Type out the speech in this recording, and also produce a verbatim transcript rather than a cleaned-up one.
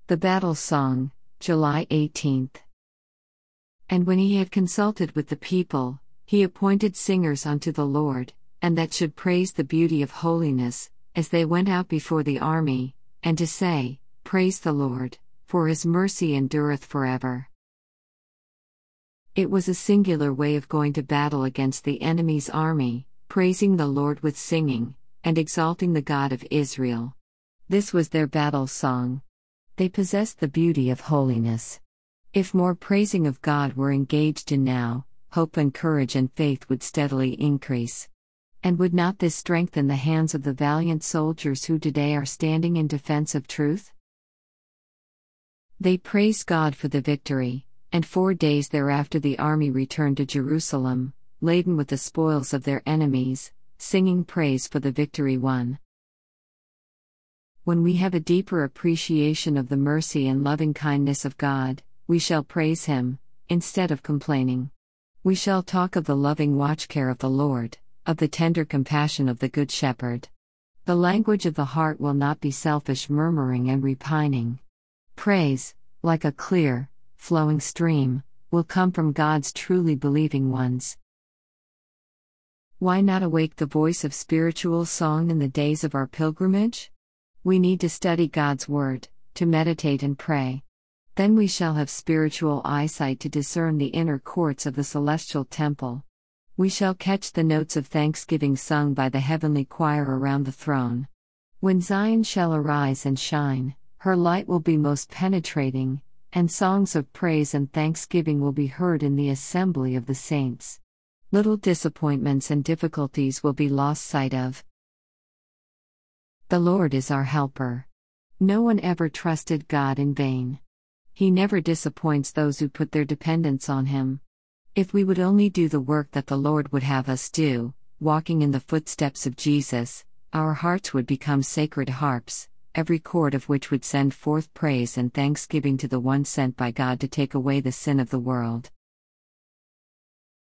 The Battle Song, July eighteenth. And when he had consulted with the people, he appointed singers unto the Lord, and that should praise the beauty of holiness, as they went out before the army, and to say, Praise the Lord, for his mercy endureth forever. It was a singular way of going to battle against the enemy's army, praising the Lord with singing, and exalting the God of Israel. This was their battle song. They possessed the beauty of holiness. If more praising of God were engaged in now, hope and courage and faith would steadily increase. And would not this strengthen the hands of the valiant soldiers who today are standing in defense of truth? They praised God for the victory, and four days thereafter the army returned to Jerusalem, laden with the spoils of their enemies, singing praise for the victory won. When we have a deeper appreciation of the mercy and loving kindness of God, we shall praise Him, instead of complaining. We shall talk of the loving watchcare of the Lord, of the tender compassion of the Good Shepherd. The language of the heart will not be selfish murmuring and repining. Praise, like a clear, flowing stream, will come from God's truly believing ones. Why not awake the voice of spiritual song in the days of our pilgrimage? We need to study God's Word, to meditate and pray. Then we shall have spiritual eyesight to discern the inner courts of the celestial temple. We shall catch the notes of thanksgiving sung by the heavenly choir around the throne. When Zion shall arise and shine, her light will be most penetrating, and songs of praise and thanksgiving will be heard in the assembly of the saints. Little disappointments and difficulties will be lost sight of. The Lord is our helper. No one ever trusted God in vain. He never disappoints those who put their dependence on Him. If we would only do the work that the Lord would have us do, walking in the footsteps of Jesus, our hearts would become sacred harps, every chord of which would send forth praise and thanksgiving to the one sent by God to take away the sin of the world.